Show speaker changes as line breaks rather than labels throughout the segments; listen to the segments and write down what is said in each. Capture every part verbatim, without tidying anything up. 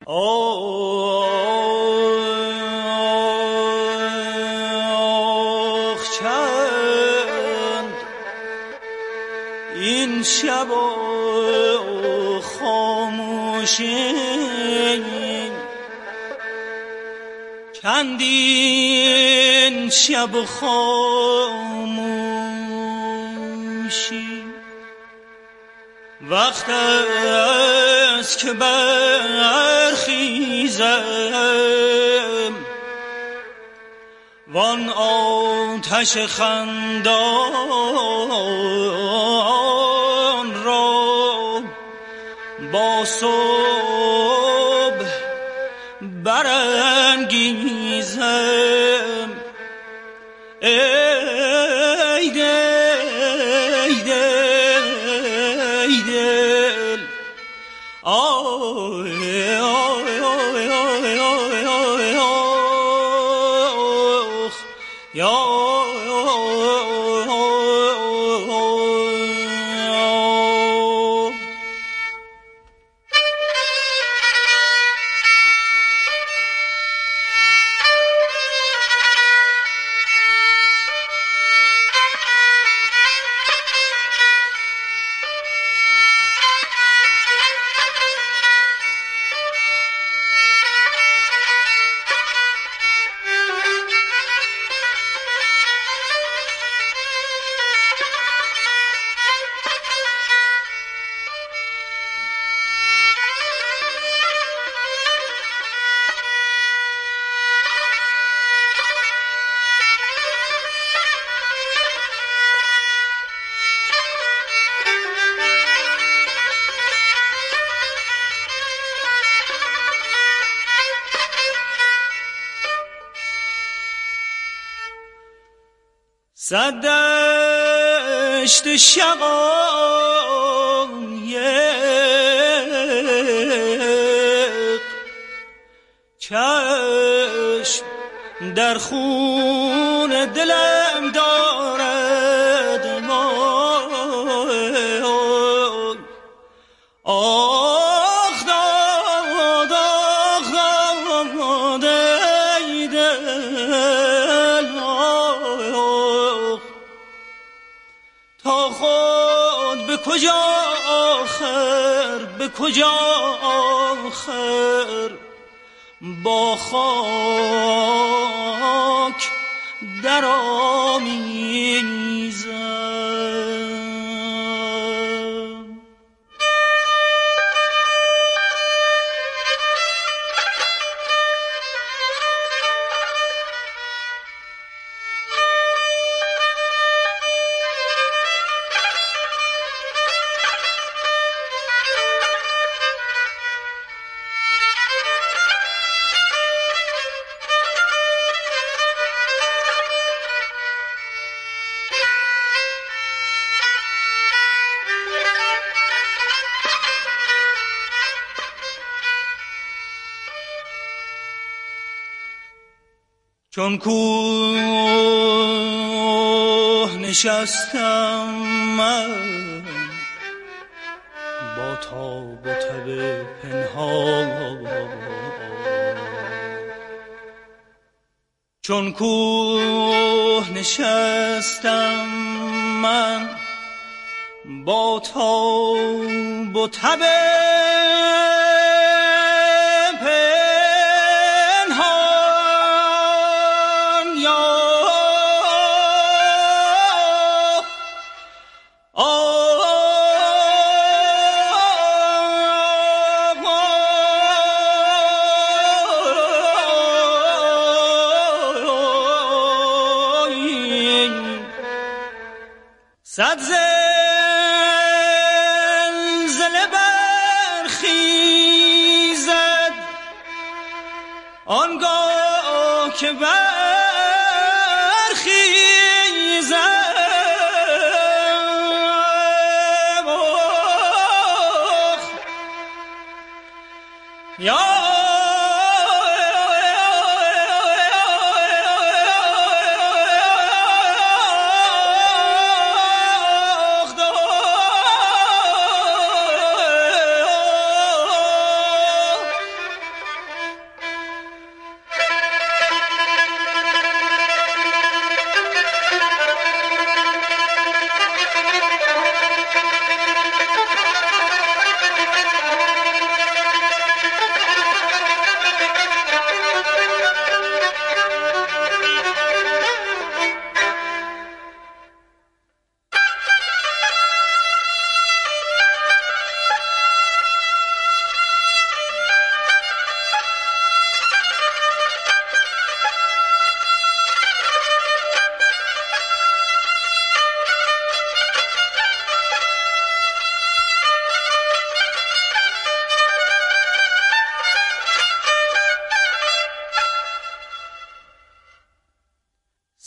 آخ چند این شب و خاموشی، چندین شب و خاموشی، وقت است که برخیزم وان آتش خندان را با صبح برانگیزم. ای دل ای دل ای دل آی آی آی آی آی آی آخ یا صد دشت شقایق چشم در خون دلم دارد. آخ داد آخ داد ای دل تا خود به کجا آخر به کجا آخر با خاک در آمیزم. چون کوه نشستم من با تاب و تب پنهان، چون کوه نشستم من با تاب و تب صد زلزله برخیزد آنگاه که برخیزد یا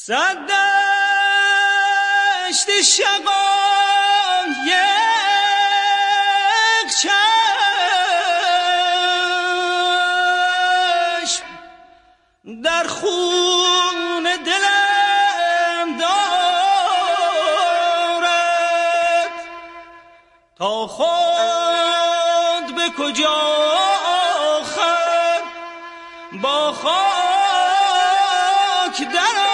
صد دشت شقام یک چشم در خون دلم دارد، تا خود به کجا آخر با خاک در